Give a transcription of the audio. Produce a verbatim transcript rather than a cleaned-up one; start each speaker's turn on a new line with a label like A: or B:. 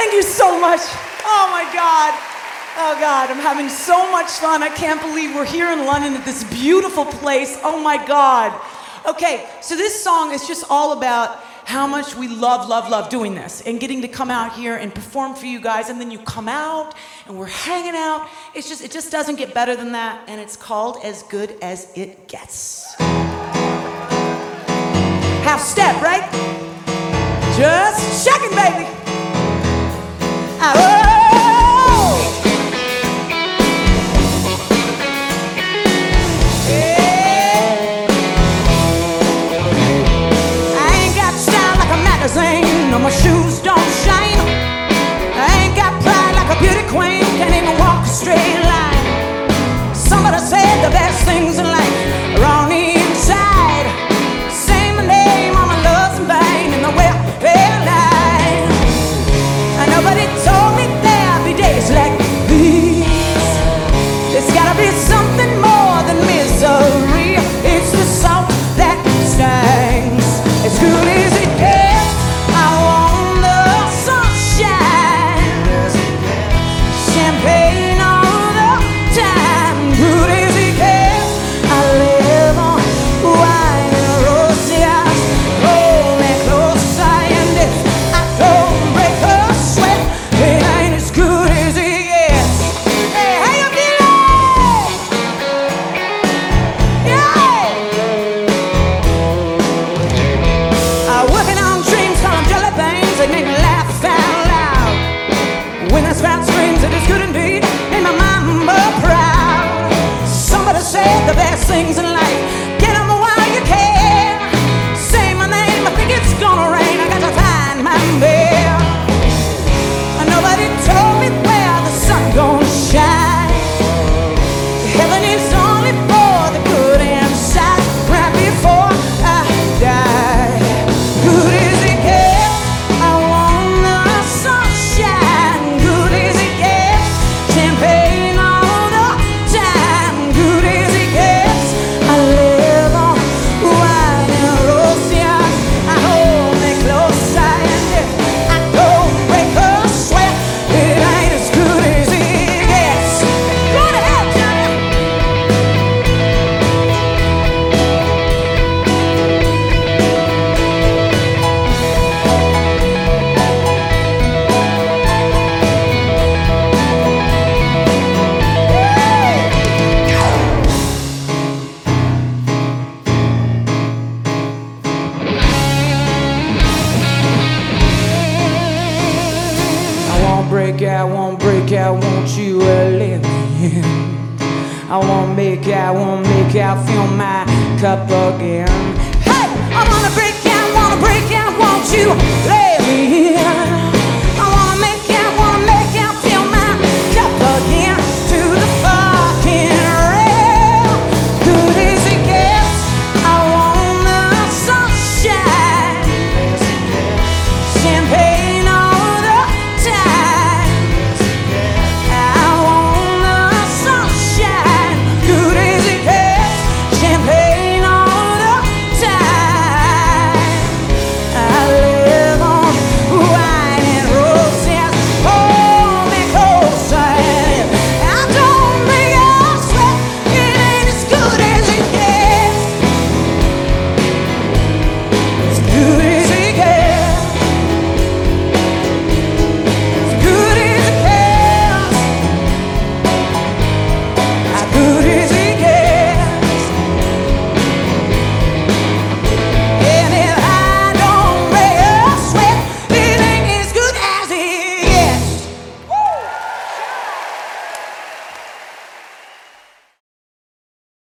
A: Thank you so much. Oh my God. Oh God, I'm having so much fun. I can't believe we're here in London at this beautiful place. Oh my God. Okay, so this song is just all about how much we love, love, love doing this and getting to come out here and perform for you guys, and then you come out and we're hanging out. It's just, it just doesn't get better than that, and it's called As Good As It Gets. Half step, right? Just shaking, baby. Oh. No, my shoes don't shine. I ain't got pride like a beauty queen. Can't even walk a straight line. Somebody said the best things in life are on the inside. Say my name on my love's in vain in the welfare line. And nobody told me there'd be days like these. There's gotta be something more than misery. It's the salt that stings. As good as it gets. The best things in life, get them while you can. Say my name, I think it's gonna rain. I got to find my bear. Nobody told me where the sun gonna shine. Heaven is only for the good inside. Right before I die, good as it gets. I want the sunshine. Good as it gets. Champagne all the time. Good as it gets. Break out, won't break out, won't you let me in? I won't make out, won't make out, fill my cup again. Hey, I wanna break out, wanna break out.